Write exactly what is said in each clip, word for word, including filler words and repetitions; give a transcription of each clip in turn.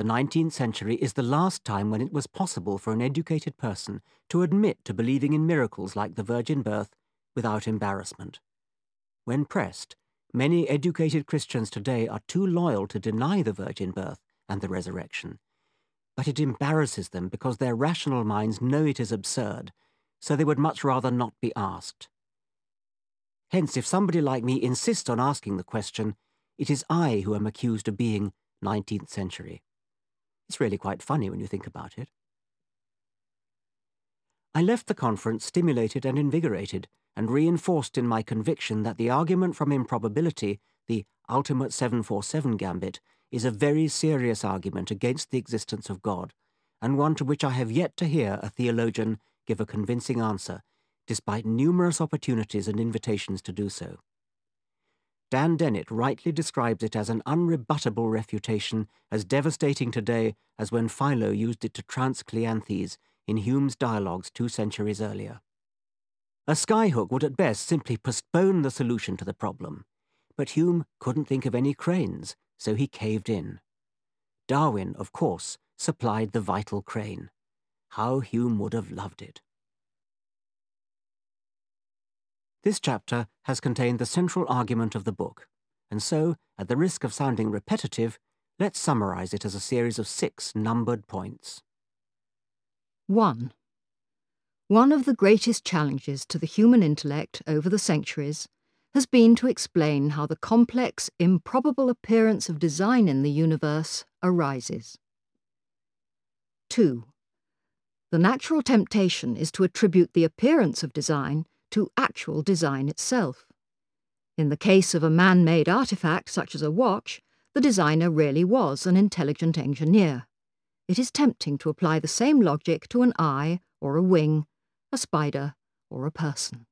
the nineteenth century is the last time when it was possible for an educated person to admit to believing in miracles like the virgin birth without embarrassment. When pressed, many educated Christians today are too loyal to deny the virgin birth and the resurrection. But it embarrasses them because their rational minds know it is absurd, so they would much rather not be asked. Hence, if somebody like me insists on asking the question, it is I who am accused of being nineteenth century. It's really quite funny when you think about it. I left the conference stimulated and invigorated, and reinforced in my conviction that the argument from improbability, the ultimate seven four seven gambit, is a very serious argument against the existence of God, and one to which I have yet to hear a theologian give a convincing answer, despite numerous opportunities and invitations to do so. Dan Dennett rightly describes it as an unrebuttable refutation, as devastating today as when Philo used it to trounce Cleanthes in Hume's dialogues two centuries earlier. A skyhook would at best simply postpone the solution to the problem, but Hume couldn't think of any cranes, so he caved in. Darwin, of course, supplied the vital crane. How Hume would have loved it. This chapter has contained the central argument of the book, and so, at the risk of sounding repetitive, let's summarize it as a series of six numbered points. one. One of the greatest challenges to the human intellect over the centuries has been to explain how the complex, improbable appearance of design in the universe arises. two. The natural temptation is to attribute the appearance of design to actual design itself. In the case of a man-made artifact such as a watch, the designer really was an intelligent engineer. It is tempting to apply the same logic to an eye or a wing, a spider or a person.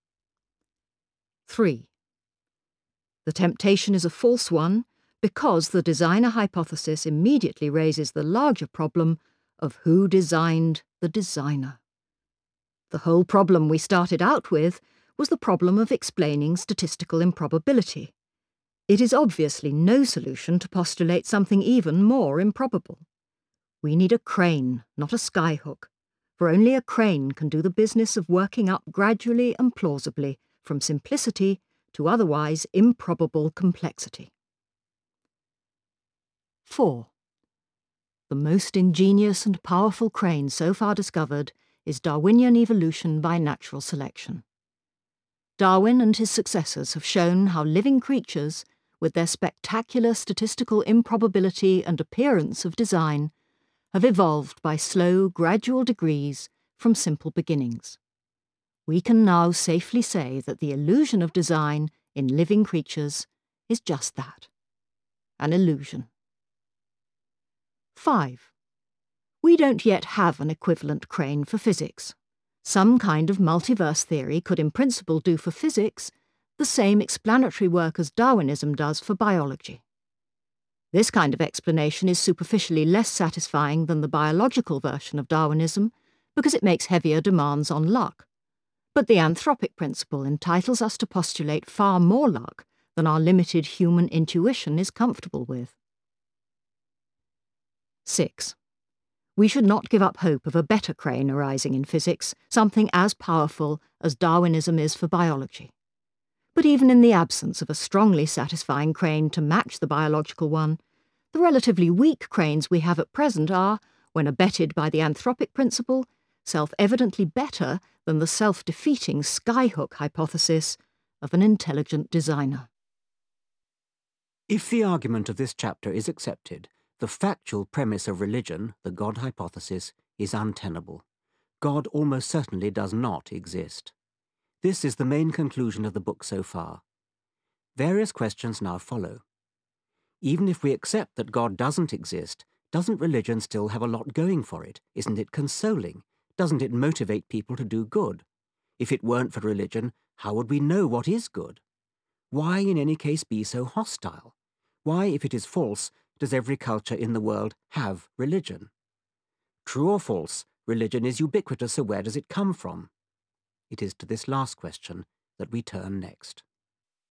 three. The temptation is a false one because the designer hypothesis immediately raises the larger problem of who designed the designer. The whole problem we started out with was the problem of explaining statistical improbability. It is obviously no solution to postulate something even more improbable. We need a crane, not a skyhook, for only a crane can do the business of working up gradually and plausibly from simplicity to otherwise improbable complexity. four. The most ingenious and powerful crane so far discovered is Darwinian evolution by natural selection. Darwin and his successors have shown how living creatures, with their spectacular statistical improbability and appearance of design, have evolved by slow, gradual degrees from simple beginnings. We can now safely say that the illusion of design in living creatures is just that, an illusion. five. We don't yet have an equivalent crane for physics. Some kind of multiverse theory could in principle do for physics the same explanatory work as Darwinism does for biology. This kind of explanation is superficially less satisfying than the biological version of Darwinism because it makes heavier demands on luck. But the anthropic principle entitles us to postulate far more luck than our limited human intuition is comfortable with. six. We should not give up hope of a better crane arising in physics, something as powerful as Darwinism is for biology. But even in the absence of a strongly satisfying crane to match the biological one, the relatively weak cranes we have at present are, when abetted by the anthropic principle, self-evidently better than the self-defeating skyhook hypothesis of an intelligent designer. If the argument of this chapter is accepted, the factual premise of religion, the God hypothesis, is untenable. God almost certainly does not exist. This is the main conclusion of the book so far. Various questions now follow. Even if we accept that God doesn't exist, doesn't religion still have a lot going for it? Isn't it consoling? Doesn't it motivate people to do good? If it weren't for religion, how would we know what is good? Why in any case be so hostile? Why, if it is false, does every culture in the world have religion? True or false, religion is ubiquitous, so where does it come from? It is to this last question that we turn next.